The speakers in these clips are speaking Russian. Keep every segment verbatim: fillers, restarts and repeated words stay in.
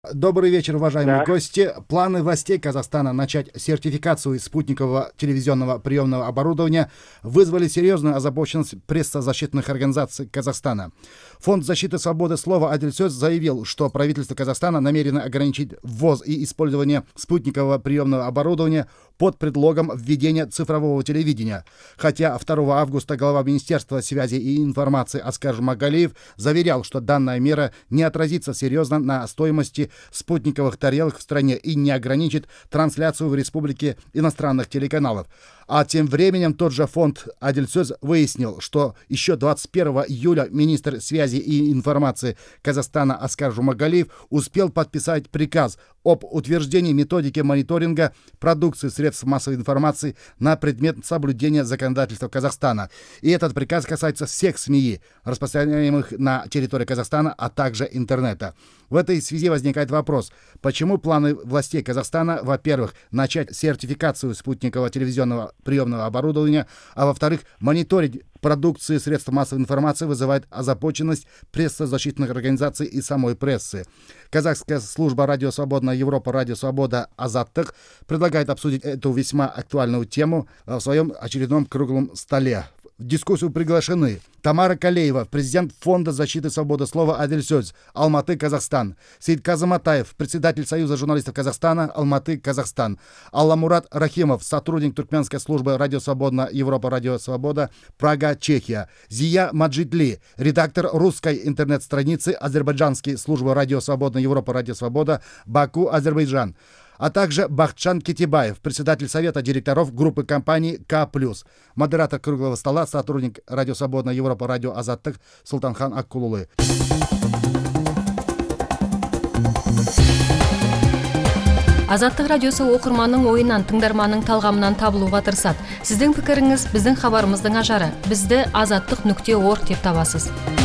Добрый вечер, уважаемые Да. гости. Планы властей Казахстана начать сертификацию спутникового телевизионного приемного оборудования вызвали серьезную озабоченность прессозащитных организаций Казахстана. Фонд защиты свободы слова «Адельсёз» заявил, что правительство Казахстана намерено ограничить ввоз и использование спутникового приемного оборудования под предлогом введения цифрового телевидения. Хотя второго августа глава Министерства связи и информации Аскар Жумагалиев заверял, что данная мера не отразится серьезно на стоимости спутниковых тарелок в стране и не ограничит трансляцию в республике иностранных телеканалов. А тем временем тот же фонд «Адельсёз» выяснил, что еще двадцать первого июля министр связи и информации Казахстана Аскар Жумагалиев успел подписать приказ об утверждении методики мониторинга продукции средств массовой информации на предмет соблюдения законодательства Казахстана. И этот приказ касается всех СМИ, распространяемых на территории Казахстана, а также интернета. В этой связи возникает вопрос, почему планы властей Казахстана, во-первых, начать сертификацию спутникового телевизионного приемного оборудования, а во-вторых, мониторить продукции средств массовой информации вызывает озабоченность прессозащитных организаций и самой прессы. Казахская служба «Радио Свободная Европа», «Радио Свобода» «Азаттык» предлагает обсудить эту весьма актуальную тему в своем очередном круглом столе. В дискуссию приглашены Тамара Калеева, президент Фонда защиты свободы слова «Адельсёз», Алматы, Казахстан; Сейтказым Атаев, председатель Союза журналистов Казахстана, Алматы, Казахстан; Алламурат Рахимов, сотрудник туркменской службы «Радио Свободная Европа», «Радио Свобода», Прага, Чехия; Зия Маджидли, редактор русской интернет-страницы азербайджанской службы «Радио Свободная Европа», «Радио Свобода», Баку, Азербайджан; а также Бахтжан Кетибаев, председатель совета директоров группы компаний К+. Модератор круглого стола, сотрудник «Радио Свободная Европа», «Радио Азаттык» Султанхан Аккулулы. Азаттык радиосы окурманның ойынан, тыңдарманның талғамынан табылуға тырысат. Сіздің пікіріңіз біздің хабарымыздың ажары. Бізді азаттык нүкте орг деп табасыз.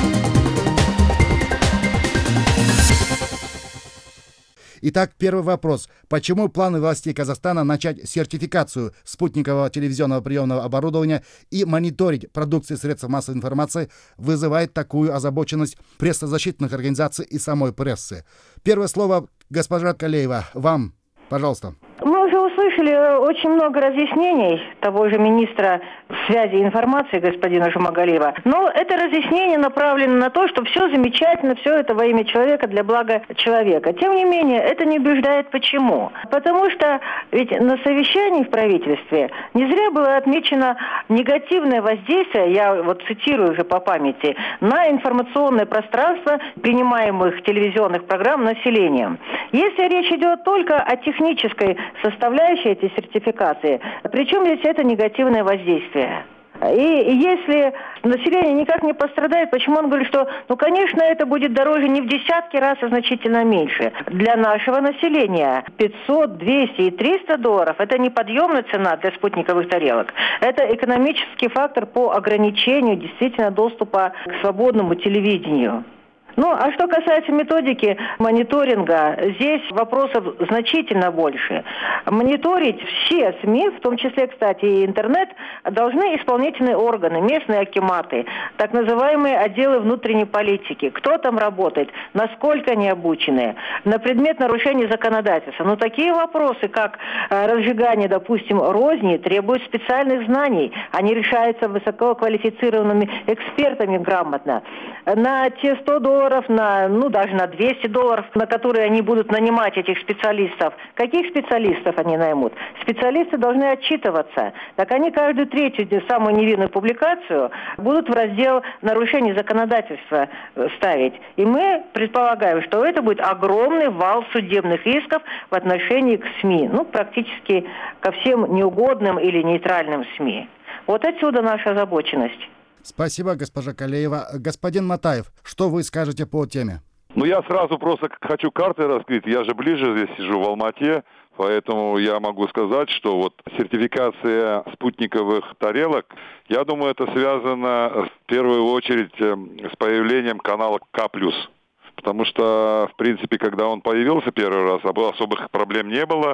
Итак, первый вопрос. Почему планы властей Казахстана начать сертификацию спутникового телевизионного приемного оборудования и мониторить продукции средств массовой информации вызывает такую озабоченность прессозащитных организаций и самой прессы? Первое слово, госпожа Калеева, вам, пожалуйста. Мы уже услышали очень много разъяснений того же министра связи и информации господина Жумагалиева. Но это разъяснение направлено на то, что все замечательно, все это во имя человека, для блага человека. Тем не менее, это не убеждает почему. Потому что ведь на совещании в правительстве не зря было отмечено негативное воздействие, я вот цитирую уже по памяти, на информационное пространство принимаемых телевизионных программ населением. Если речь идет только о технической составляющей этой сертификации, причем здесь это негативное воздействие. И если население никак не пострадает, почему он говорит, что, ну, конечно, это будет дороже не в десятки раз, а значительно меньше. Для нашего населения пятьсот, двести и триста долларов – это не подъемная цена для спутниковых тарелок. Это экономический фактор по ограничению действительно доступа к свободному телевидению. Ну, а что касается методики мониторинга, здесь вопросов значительно больше. Мониторить все СМИ, в том числе, кстати, и интернет, должны исполнительные органы, местные акиматы, так называемые отделы внутренней политики. Кто там работает, насколько они обучены, на предмет нарушения законодательства. Но такие вопросы, как разжигание, допустим, розни, требуют специальных знаний. Они решаются высококвалифицированными экспертами грамотно. На те сто долларов, на, ну, даже на двести долларов, на которые они будут нанимать этих специалистов. Каких специалистов они наймут? Специалисты должны отчитываться. Так они каждую третью, самую невинную публикацию будут в раздел нарушений законодательства ставить. И мы предполагаем, что это будет огромный вал судебных исков в отношении к СМИ. Ну, практически ко всем неугодным или нейтральным СМИ. Вот отсюда наша озабоченность. Спасибо, госпожа Калеева. Господин Матаев, что вы скажете по теме? Ну, я сразу просто хочу карты раскрыть. Я же ближе здесь сижу, в Алмате, поэтому я могу сказать, что вот сертификация спутниковых тарелок, я думаю, это связано в первую очередь с появлением канала К+. Потому что, в принципе, когда он появился первый раз, особых проблем не было.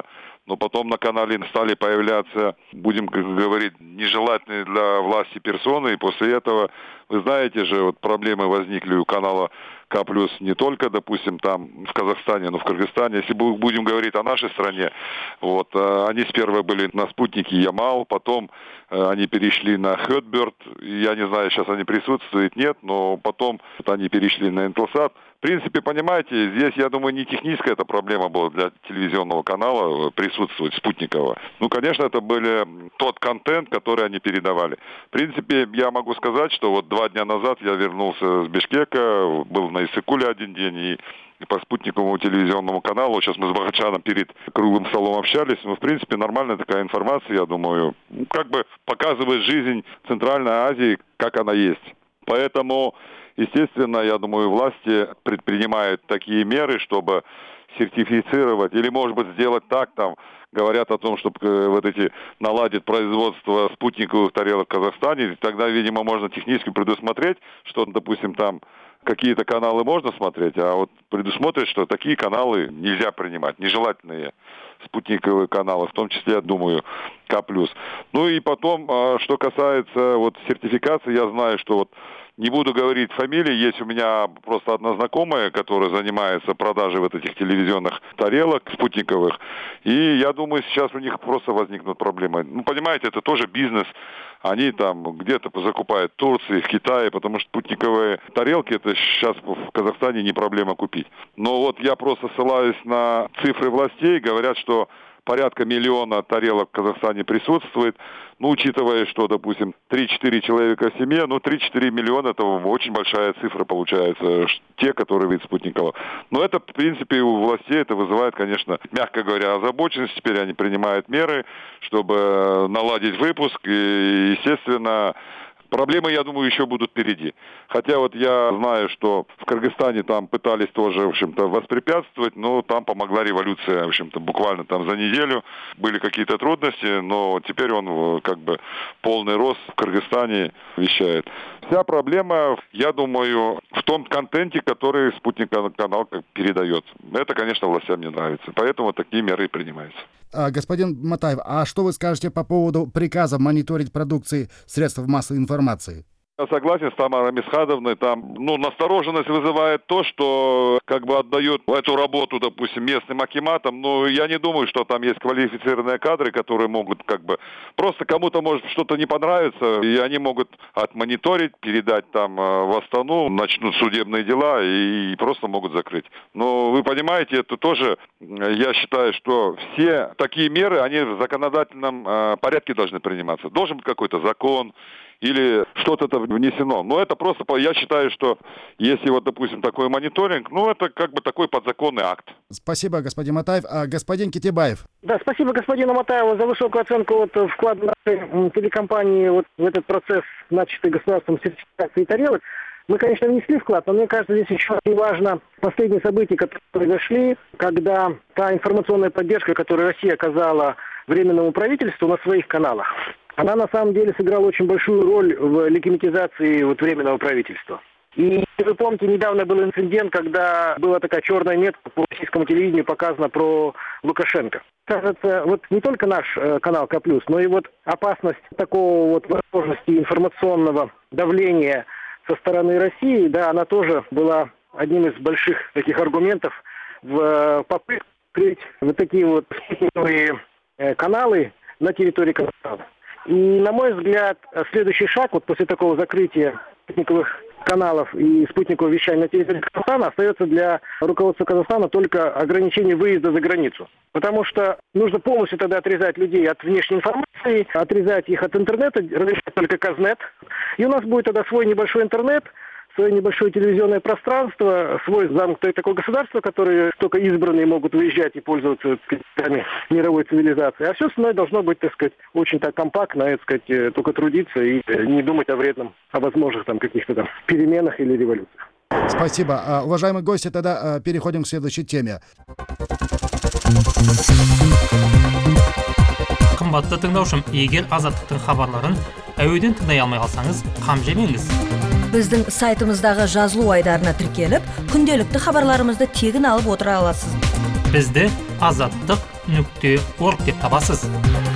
но потом на канале стали появляться, будем говорить, нежелательные для власти персоны, и после этого, вы знаете же, вот проблемы возникли у канала К+, не только, допустим, там в Казахстане, но в Кыргызстане. Если будем говорить о нашей стране, вот, они сперва были на спутнике Ямал, потом они перешли на Хэтберт, я не знаю, сейчас они присутствуют, нет, но потом они перешли на Интелсат. В принципе, понимаете, здесь, я думаю, не техническая эта проблема была для телевизионного канала присутствовать, спутникового. Ну, конечно, это были тот контент, который они передавали. В принципе, я могу сказать, что вот два дня назад я вернулся с Бишкека, был на Иссыкуле один день, и по спутниковому телевизионному каналу. Сейчас мы с Бахачаном перед круглым столом общались. Ну, в принципе, нормальная такая информация, я думаю, как бы показывает жизнь Центральной Азии, как она есть. Поэтому, естественно, я думаю, власти предпринимают такие меры, чтобы сертифицировать, или, может быть, сделать так, там, говорят о том, чтобы вот эти наладить производство спутниковых тарелок в Казахстане, тогда, видимо, можно технически предусмотреть, что, допустим, там какие-то каналы можно смотреть, а вот предусмотреть, что такие каналы нельзя принимать, нежелательные спутниковые каналы, в том числе, я думаю, К+. Ну и потом, что касается вот сертификации, я знаю, что вот не буду говорить фамилии, есть у меня просто одна знакомая, которая занимается продажей вот этих телевизионных тарелок спутниковых, и я думаю, сейчас у них просто возникнут проблемы. Ну, понимаете, это тоже бизнес, они там где-то закупают в Турции, в Китае, потому что спутниковые тарелки, это сейчас в Казахстане не проблема купить. Но вот я просто ссылаюсь на цифры властей, говорят, что порядка миллиона тарелок в Казахстане присутствует. Ну, учитывая, что, допустим, три-четыре человека в семье, ну, три-четыре миллиона, это очень большая цифра получается, те, которые вид спутникового. Но это, в принципе, у властей это вызывает, конечно, мягко говоря, озабоченность. Теперь они принимают меры, чтобы наладить выпуск. И, естественно, проблемы, я думаю, еще будут впереди. Хотя вот я знаю, что в Кыргызстане там пытались тоже, в общем-то, воспрепятствовать, но там помогла революция, в общем-то, буквально там за неделю. Были какие-то трудности, но теперь он как бы полный рост в Кыргызстане вещает. Вся проблема, я думаю, в том контенте, который спутник канал передает. Это, конечно, властям не нравится. Поэтому такие меры и принимаются. Господин Матаев, а что вы скажете по поводу приказа мониторить продукции средств массовой информации? Я согласен с Тамарой Мисхадовной. Там, ну, настороженность вызывает то, что как бы отдают эту работу, допустим, местным акиматам. Но я не думаю, что там есть квалифицированные кадры, которые могут как бы... Просто кому-то может что-то не понравиться, и они могут отмониторить, передать там в Астану, начнут судебные дела и просто могут закрыть. Но вы понимаете, это тоже, я считаю, что все такие меры, они в законодательном порядке должны приниматься. Должен быть какой-то закон, или что-то это внесено. Но это просто, я считаю, что если вот, допустим, такой мониторинг, ну, это как бы такой подзаконный акт. Спасибо, господин Матаев. А господин Китебаев? Да, спасибо господину Матаеву за высокую оценку вот вклада нашей телекомпании вот в этот процесс, начатый государством сертификации тарелок. Мы, конечно, внесли вклад, но мне кажется, здесь еще очень важно последние события, которые произошли, когда та информационная поддержка, которую Россия оказала Временному правительству на своих каналах, она на самом деле сыграла очень большую роль в легитимизации вот Временного правительства. И вы помните, недавно был инцидент, когда была такая черная метка по российскому телевидению показана про Лукашенко. Кажется, вот не только наш э, канал К+, но и вот опасность такого вот возможности информационного давления со стороны России, да, она тоже была одним из больших таких аргументов в э, попытке открыть вот такие вот спутниковые э, каналы на территории Казахстана. И, на мой взгляд, следующий шаг вот после такого закрытия спутниковых каналов и спутникового вещания на территории Казахстана остается для руководства Казахстана только ограничение выезда за границу. Потому что нужно полностью тогда отрезать людей от внешней информации, отрезать их от интернета, разрешать только Казнет. И у нас будет тогда свой небольшой интернет, свое небольшое телевизионное пространство, свой замкнутое такое государство, которое только избранные могут выезжать и пользоваться, так сказать, мировой цивилизацией. А все остальное должно быть, так сказать, очень так компактно, так сказать, только трудиться и не думать о вредном, о возможных там каких-то там переменах или революциях. Спасибо. Уважаемые гости, тогда переходим к следующей теме. Қымбатты тыңдаушым, егер азаттықтың хабарларын әуеден тыңдай алмай қалсаңыз, қам жемеңіз. Біздің сайтымыздағы жазылу айдарына тіркеліп, күнделікті хабарларымызды тегін алып отыра аласыз. Бізді азаттық нүкте орг деп табасыз.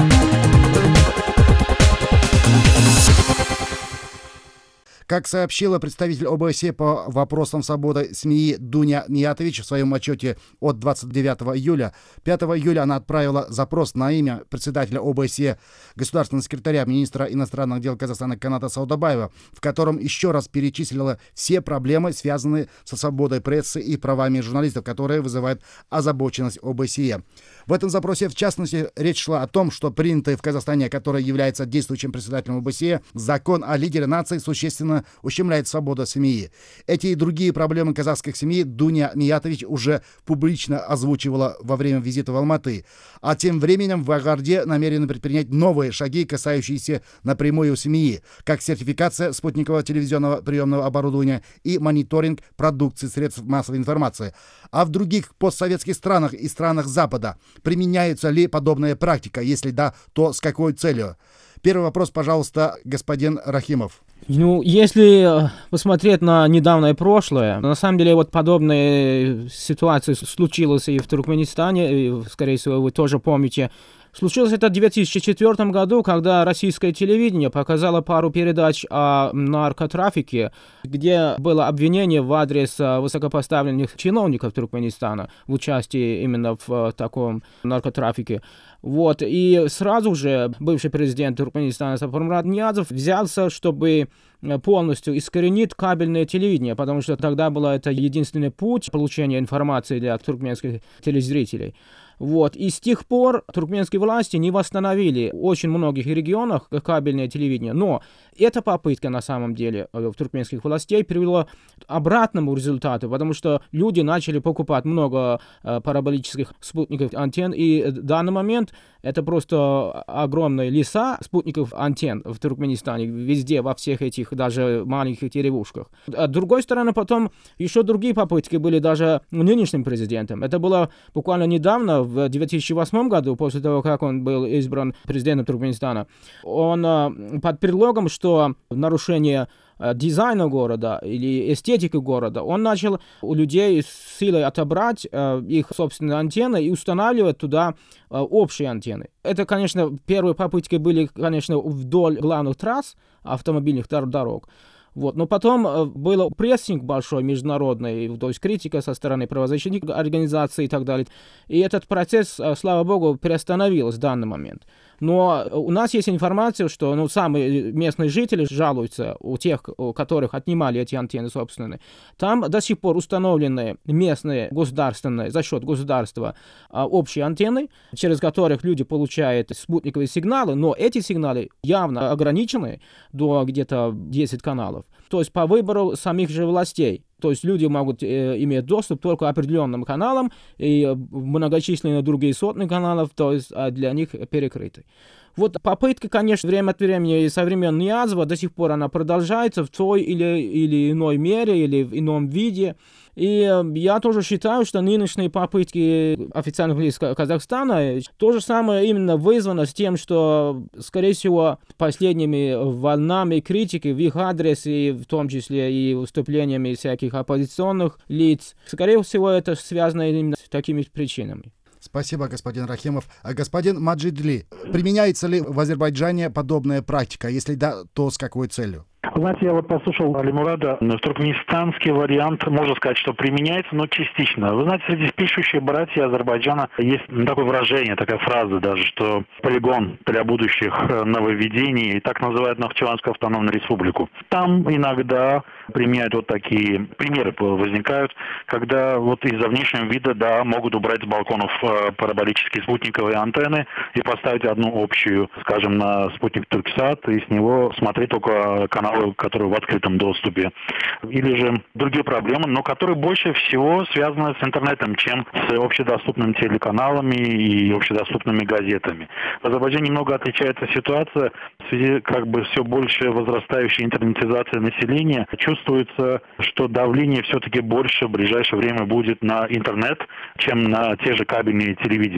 Как сообщила представитель ОБСЕ по вопросам свободы СМИ Дуня Ниятович в своем отчете от двадцать девятого июля, пятого июля она отправила запрос на имя председателя ОБСЕ, государственного секретаря, министра иностранных дел Казахстана Каната Саудабаева, в котором еще раз перечислила все проблемы, связанные со свободой прессы и правами журналистов, которые вызывают озабоченность ОБСЕ. В этом запросе, в частности, речь шла о том, что принятый в Казахстане, который является действующим председателем ОБСЕ, закон о лидере нации существенно ущемляет свободу СМИ. Эти и другие проблемы казахских СМИ Дуня Ниятович уже публично озвучивала во время визита в Алматы. А тем временем в Агарде намерены предпринять новые шаги, касающиеся напрямую СМИ, как сертификация спутникового телевизионного приемного оборудования и мониторинг продукции средств массовой информации. А в других постсоветских странах и странах Запада применяется ли подобная практика? Если да, то с какой целью? Первый вопрос, пожалуйста, господин Рахимов. Ну, если посмотреть на недавнее прошлое, на самом деле вот подобная ситуация случилась и в Туркменистане, и, скорее всего, вы тоже помните. Случилось это в две тысячи четвёртом году, когда российское телевидение показало пару передач о наркотрафике, где было обвинение в адрес высокопоставленных чиновников Туркменистана в участии именно в таком наркотрафике. Вот, и сразу же бывший президент Туркменистана Сапармурат Ниязов взялся, чтобы полностью искоренить кабельное телевидение, потому что тогда был это единственный путь получения информации для туркменских телезрителей. Вот. И с тех пор туркменские власти не восстановили в очень многих регионах кабельное телевидение. Но эта попытка на самом деле в туркменских властей привела к обратному результату, потому что люди начали покупать много параболических спутников антенн, и в данный момент это просто огромные леса спутников антенн в Туркменистане, везде, во всех этих даже маленьких деревушках. А с другой стороны, потом еще другие попытки были даже нынешним президентом. Это было буквально недавно, в две тысячи восьмом году, после того, как он был избран президентом Туркменистана. Он под предлогом, что нарушение дизайна города или эстетики города, он начал у людей с силой отобрать э, их собственные антенны и устанавливать туда э, общие антенны. Это, конечно, первые попытки были, конечно, вдоль главных трасс автомобильных дорог. Вот. Но потом э, был прессинг большой международный, то есть критика со стороны правозащитных организаций и так далее. И этот процесс, э, слава богу, приостановился в данный момент. Но у нас есть информация, что ну, самые местные жители жалуются у тех, у которых отнимали эти антенны собственные. Там до сих пор установлены местные государственные, за счет государства, общие антенны, через которых люди получают спутниковые сигналы, но эти сигналы явно ограничены до где-то десяти каналов. То есть по выбору самих же властей. То есть люди могут э, иметь доступ только к определенным каналам, и многочисленные другие сотни каналов, то есть для них перекрыты. Вот попытка, конечно, время от времени и со времен Ниязова до сих пор она продолжается в той или, или иной мере, или в ином виде. И я тоже считаю, что нынешние попытки официальных лиц Казахстана то же самое именно вызвано с тем, что, скорее всего, последними волнами критики в их адрес, и в том числе и выступлениями всяких оппозиционных лиц, скорее всего, это связано именно с такими причинами. Спасибо, господин Рахимов. А господин Маджидли, применяется ли в Азербайджане подобная практика? Если да, то с какой целью? Знаете, я вот послушал Алимурада. Туркменистанский вариант, можно сказать, что применяется, но частично. Вы знаете, среди пишущих братьев Азербайджана есть такое выражение, такая фраза даже, что полигон для будущих нововведений, и так называют Нахчеванскую автономную республику. Там иногда применяют вот такие примеры, возникают, когда вот из-за внешнего вида, да, могут убрать с балконов параболические спутниковые антенны и поставить одну общую, скажем, на спутник Турксат, и с него смотреть только каналы, которые в открытом доступе. Или же другие проблемы, но которые больше всего связаны с интернетом, чем с общедоступными телеканалами и общедоступными газетами. В Азербайджане немного отличается ситуация в связи как бы все больше возрастающей интернетизации населения. Чувствуется, что давление все-таки больше в ближайшее время будет на интернет, чем на те же кабельные телевидения.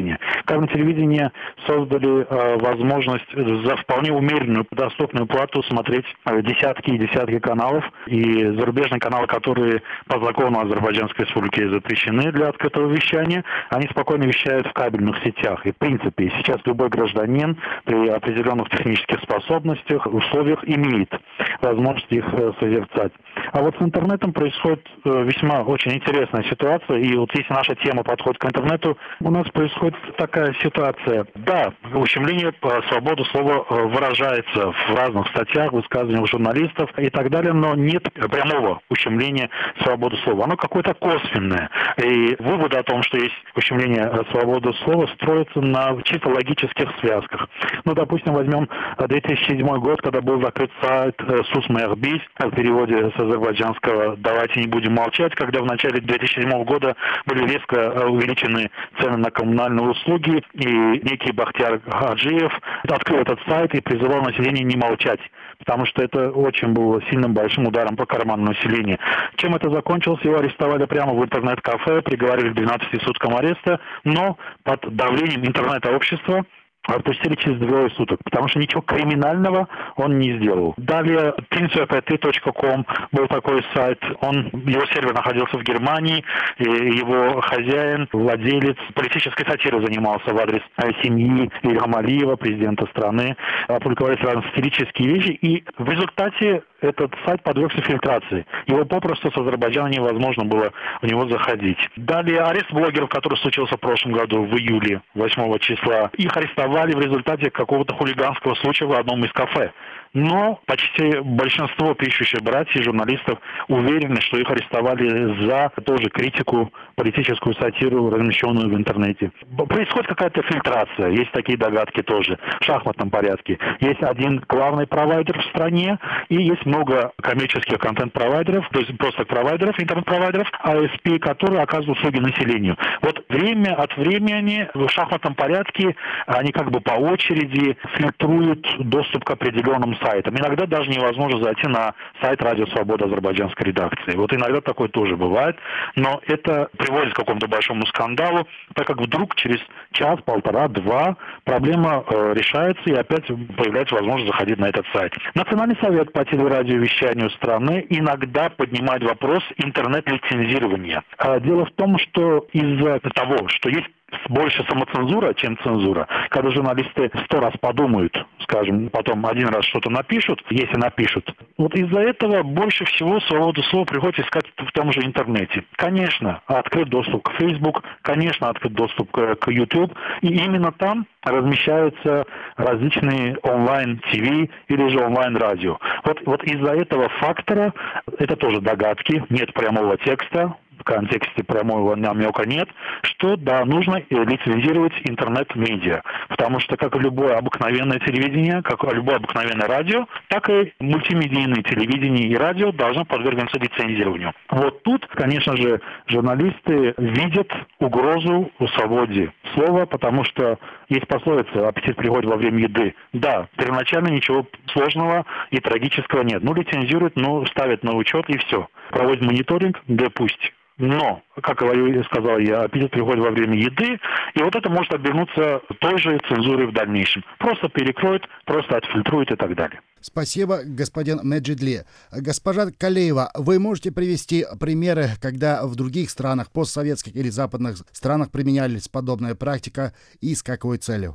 Кабельное телевидение создали э, возможность за вполне умеренную, доступную плату смотреть э, десятки и десятки каналов. И зарубежные каналы, которые по закону Азербайджанской Республики запрещены для открытого вещания, они спокойно вещают в кабельных сетях. И в принципе сейчас любой гражданин при определенных технических способностях, условиях имеет возможность их э, созерцать. А вот с интернетом происходит э, весьма очень интересная ситуация. И вот если наша тема подходит к интернету, у нас происходит такая ситуация. Да, ущемление свободы слова выражается в разных статьях, высказываниях журналистов и так далее, но нет прямого ущемления свободы слова. Оно какое-то косвенное. И выводы о том, что есть ущемление свободы слова, строятся на чисто логических связках. Ну, допустим, возьмем две тысячи седьмой год, когда был закрыт сайт «Сусмеахбис», в переводе с азербайджанского «давайте не будем молчать», когда в начале две тысячи седьмого года были резко увеличены цены на коммунальные услуги, и некий Бахтияр Хаджиев открыл этот сайт и призывал население не молчать, потому что это очень было сильным большим ударом по карману населения. Чем это закончилось? Его арестовали прямо в интернет-кафе, приговорили к двенадцати суткам ареста, но под давлением интернет-общества отпустили через двое суток, потому что ничего криминального он не сделал. Далее принципэт точка ком был такой сайт, он, его сервер находился в Германии, и его хозяин, владелец политической сатирой занимался в адрес семьи Ильхама Алиева, президента страны, опубликовались разные сатирические вещи, и в результате этот сайт подвергся фильтрации. Его попросту с Азербайджана невозможно было в него заходить. Далее арест блогеров, который случился в прошлом году, в июле, восьмого числа. Их арестовали в результате какого-то хулиганского случая в одном из кафе. Но почти большинство пишущих братьев, журналистов, уверены, что их арестовали за тоже критику, политическую сатиру, размещенную в интернете. Происходит какая-то фильтрация, есть такие догадки тоже, в шахматном порядке. Есть один главный провайдер в стране, и есть много коммерческих контент-провайдеров, то есть просто провайдеров, интернет-провайдеров, эй эс пи, которые оказывают услуги населению. Вот время от времени в шахматном порядке они как бы по очереди фильтруют доступ к определенным сайтам. Иногда даже невозможно зайти на сайт «Радио Свобода» азербайджанской редакции. Вот иногда такое тоже бывает, но это приводит к какому-то большому скандалу, так как вдруг через час, полтора, два проблема э, решается и опять появляется возможность заходить на этот сайт. Национальный совет по телерадиовещанию страны иногда поднимает вопрос интернет-лицензирования. А дело в том, что из-за того, что есть больше самоцензура, чем цензура. Когда журналисты сто раз подумают, скажем, потом один раз что-то напишут, если напишут. Вот из-за этого больше всего свободу слова приходится искать в том же интернете. Конечно, открыт доступ к Facebook, конечно, открыт доступ к, к YouTube, и именно там размещаются различные онлайн-ТВ или же онлайн-радио. Вот, вот из-за этого фактора, это тоже догадки, нет прямого текста, в контексте прямого намека нет, что да, нужно лицензировать интернет-медиа. Потому что как и любое обыкновенное телевидение, как и любое обыкновенное радио, так и мультимедийное телевидение и радио должно подвергнуться лицензированию. Вот тут, конечно же, журналисты видят угрозу свободе слова, потому что есть пословица «аппетит приходит во время еды». Да, первоначально ничего сложного и трагического нет. Ну, лицензируют, ну, ставят на учет и все. Проводят мониторинг, да пусть. Но, как говорю, сказал я, аппетит приходит во время еды, и вот это может обернуться той же цензурой в дальнейшем. Просто перекроет, просто отфильтрует и так далее. Спасибо, господин Меджидли. Госпожа Калеева, вы можете привести примеры, когда в других странах, постсоветских или западных странах применялись подобная практика и с какой целью?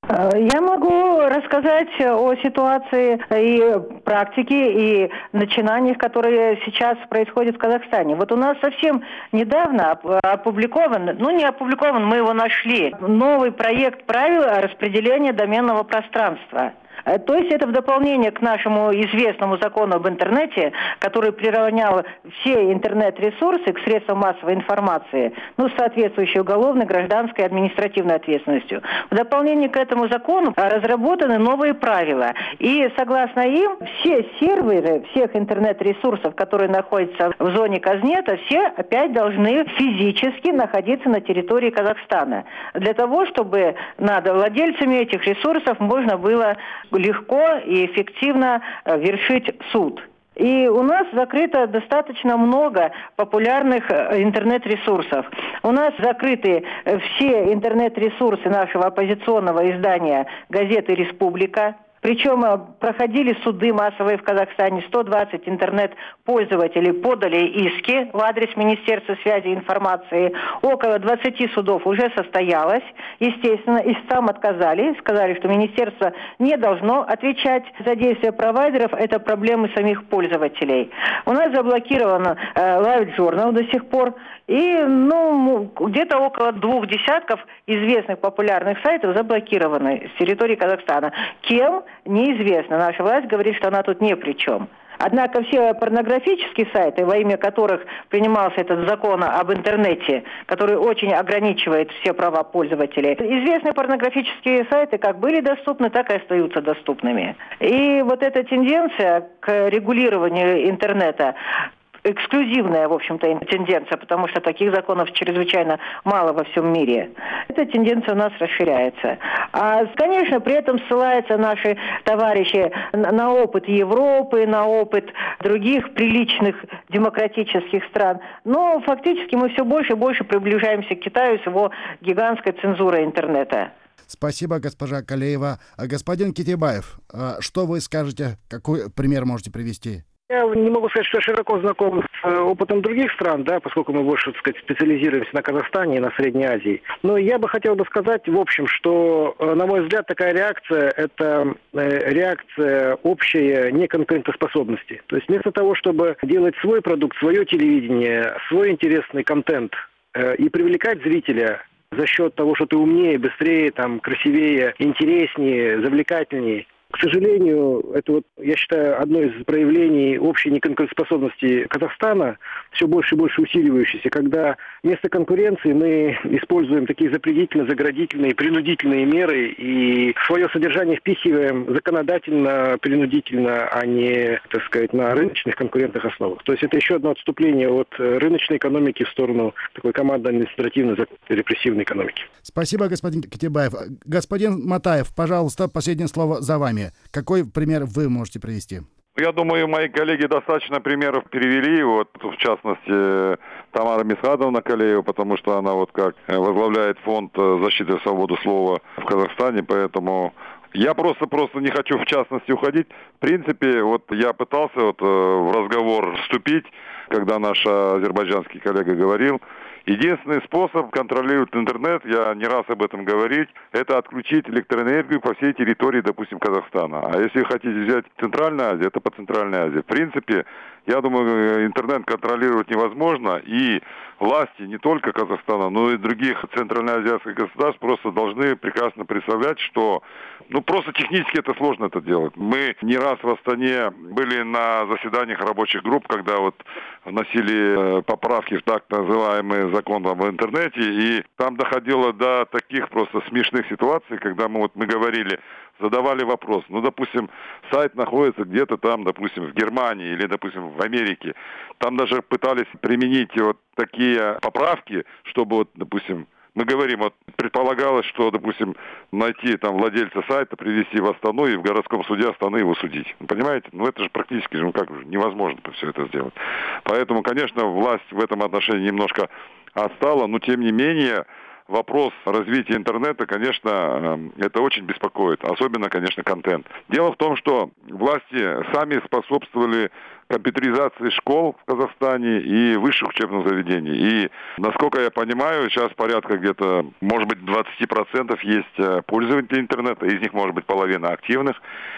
Я могу рассказать о ситуации и практике, и начинаниях, которые сейчас происходят в Казахстане. Вот у нас совсем недавно опубликован, ну не опубликован, мы его нашли, новый проект правил распределения доменного пространства. То есть это в дополнение к нашему известному закону об интернете, который приравнял все интернет-ресурсы к средствам массовой информации, ну, с соответствующей уголовной, гражданской и административной ответственностью. В дополнение к этому закону разработаны новые правила. И согласно им, все серверы всех интернет-ресурсов, которые находятся в зоне Казнета, все опять должны физически находиться на территории Казахстана. Для того, чтобы над владельцами этих ресурсов можно было легко и эффективно вершить суд. И у нас закрыто достаточно много популярных интернет-ресурсов. У нас закрыты все интернет-ресурсы нашего оппозиционного издания газеты «Республика». Причем проходили суды массовые в Казахстане. сто двадцать интернет-пользователей подали иски в адрес Министерства связи и информации. Около двадцати судов уже состоялось. Естественно, истцам отказали. Сказали, что министерство не должно отвечать за действия провайдеров. Это проблемы самих пользователей. У нас заблокировано э, Live Journal до сих пор. И ну, где-то около двух десятков известных популярных сайтов заблокированы с территории Казахстана. Кем? Неизвестно. Наша власть говорит, что она тут ни при чем. Однако все порнографические сайты, во имя которых принимался этот закон об интернете, который очень ограничивает все права пользователей, известные порнографические сайты как были доступны, так и остаются доступными. И вот эта тенденция к регулированию интернета, эксклюзивная, в общем-то, тенденция, потому что таких законов чрезвычайно мало во всем мире. Эта тенденция у нас расширяется. А, конечно, при этом ссылаются наши товарищи на опыт Европы, на опыт других приличных демократических стран. Но фактически мы все больше и больше приближаемся к Китаю с его гигантской цензурой интернета. Спасибо, госпожа Калеева. Господин Кетебаев, что вы скажете, какой пример можете привести? Я не могу сказать, что я широко знаком с опытом других стран, да, поскольку мы больше, так сказать, специализируемся на Казахстане и на Средней Азии. Но я бы хотел бы сказать, в общем, что, на мой взгляд, такая реакция – это реакция общей неконкурентоспособности. То есть вместо того, чтобы делать свой продукт, свое телевидение, свой интересный контент и привлекать зрителя за счет того, что ты умнее, быстрее, там, красивее, интереснее, завлекательнее, к сожалению, это, вот, я считаю, одно из проявлений общей неконкурентоспособности Казахстана, все больше и больше усиливающееся, когда вместо конкуренции мы используем такие запретительные, заградительные, принудительные меры и свое содержание впихиваем законодательно, принудительно, а не, так сказать, на рыночных конкурентных основах. То есть это еще одно отступление от рыночной экономики в сторону такой командно-административной репрессивной экономики. Спасибо, господин Кетебаев. Господин Матаев, пожалуйста, последнее слово за вами. Какой пример вы можете привести? Я думаю, мои коллеги достаточно примеров перевели, вот в частности Тамара Мисхадовна Калеева, потому что она вот как возглавляет фонд защиты свободы слова в Казахстане, поэтому я просто просто не хочу в частности уходить. В принципе, вот я пытался вот в разговор вступить, когда наш азербайджанский коллега говорил. Единственный способ контролировать интернет, я не раз об этом говорил, это отключить электроэнергию по всей территории, допустим, Казахстана. А если вы хотите взять Центральную Азию, это по Центральной Азии. В принципе, я думаю, интернет контролировать невозможно, и власти не только Казахстана, но и других центральноазиатских государств просто должны прекрасно представлять, что ну просто технически это сложно это делать. Мы не раз в Астане были на заседаниях рабочих групп, когда вот вносили поправки в так называемый закон об интернете, и там доходило до таких просто смешных ситуаций, когда мы вот мы говорили, задавали вопрос, ну, допустим, сайт находится где-то там, допустим, в Германии или, допустим, в Америке. Там даже пытались применить вот такие поправки, чтобы, вот, допустим, мы говорим, вот предполагалось, что, допустим, найти там владельца сайта, привести в Астану и в городском суде Астаны его судить. Вы понимаете? Ну, это же практически, ну, как же, невозможно все это сделать. Поэтому, конечно, власть в этом отношении немножко отстала, но, тем не менее, вопрос развития интернета, конечно, это очень беспокоит. Особенно, конечно, контент. Дело в том, что власти сами способствовали компьютеризации школ в Казахстане и высших учебных заведений. И, насколько я понимаю, сейчас порядка где-то, может быть, двадцать процентов есть пользователей интернета, из них, может быть, половина активных.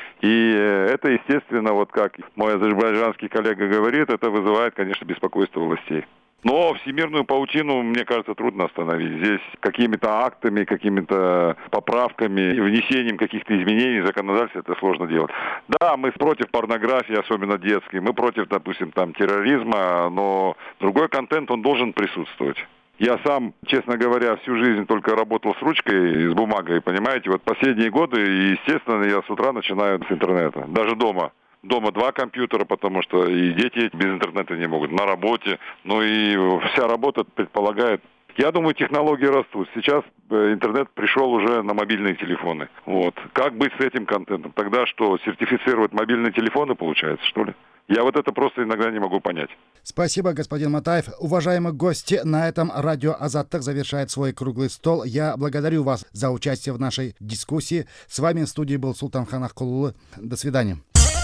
И это, естественно, вот как мой азербайджанский коллега говорит, это вызывает, конечно, беспокойство властей. Но всемирную паутину, мне кажется, трудно остановить. Здесь какими-то актами, какими-то поправками, внесением каких-то изменений в законодательство это сложно делать. Да, мы против порнографии, особенно детской, мы против, допустим, там, терроризма, но другой контент, он должен присутствовать. Я сам, честно говоря, всю жизнь только работал с ручкой, с бумагой, понимаете. Вот последние годы, естественно, я с утра начинаю с интернета, даже дома. Дома два компьютера, потому что и дети без интернета не могут, на работе. Ну и вся работа предполагает. Я думаю, технологии растут. Сейчас интернет пришел уже на мобильные телефоны. Вот. Как быть с этим контентом? Тогда что, сертифицировать мобильные телефоны получается, что ли? Я вот это просто иногда не могу понять. Спасибо, господин Матаев. Уважаемые гости, на этом радио Азаттык завершает свой круглый стол. Я благодарю вас за участие в нашей дискуссии. С вами в студии был Султанхан Акулулы. До свидания.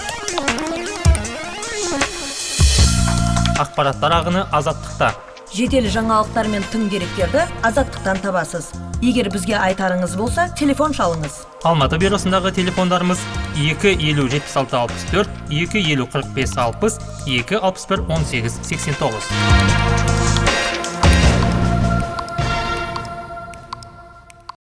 Ақпараттар ағыны Азаттықта. Жедел жаңалықтар мен тың деректерді Азаттықтан табасыз. Егер бізге айтарыңыз болса, телефон шалыңыз. Алматы бюросындағы телефондарымыз екі елу жетпіс алты алпыс төрт, екі елу қырық бес алпыс, екі алпыс бір он сегіз сексен тоғыз.